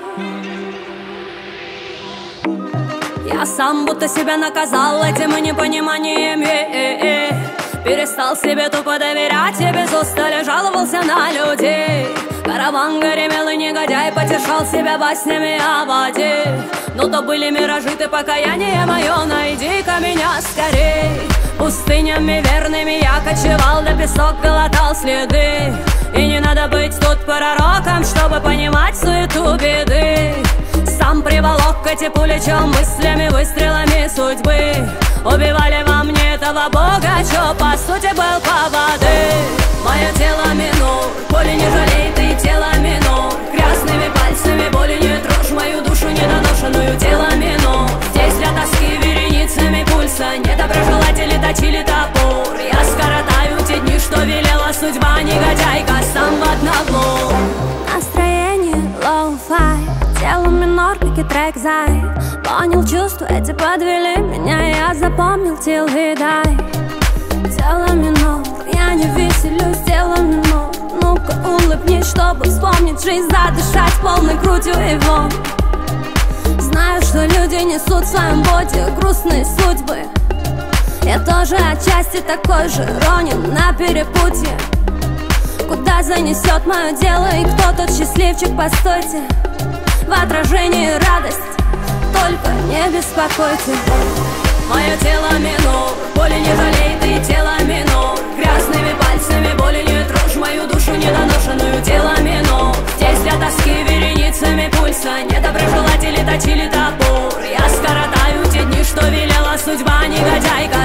Я сам будто себя наказал этим непониманием. Перестал себе тупо доверять и без устали жаловался на людей. Караван гремел и негодяй потешал себя баснями о воде. Но то были миражи, ты покаяние мое, найди-ка меня скорей. Пустынями верными я кочевал, да песок глотал следы. И не надо быть тут пророком, чтобы понимать суету беды. Сам приволок эти пули, чем мыслями, выстрелами судьбы. Убивали во мне этого бога, чё по сути был поводы. Мое тело минор, боли не жалей, ты тело минор. Грязными пальцами боли не трожь мою душу недоношенную. Тело минор, здесь для тоски вереницами пульса недоброжелатели точили топор. Я скоротаю те дни, что велела судьба, негодяйка, сам в одного. Настроение лоу-фай, тело минор, как и трек зай. Понял чувства, эти подвели меня, я запомнил till he die. Тело минор, я не веселюсь, тело минор. Ну-ка улыбнись, чтобы вспомнить жизнь, задышать полной грудью его. Знаю, что люди несут в своем боде грустные судьбы. Я тоже отчасти такой же, ронен на перепутье. Куда занесет мое дело и кто тот счастливчик, постойте. В отражении радость, только не беспокойте. Мое тело минор, боли не жалей, ты тело минор. Грязными пальцами боли не трожь мою душу недоношенную. Тело минор, здесь для тоски вереницами пульса недоброжелатели точили топор. Я скоротаю те дни, что велела судьба, негодяйка,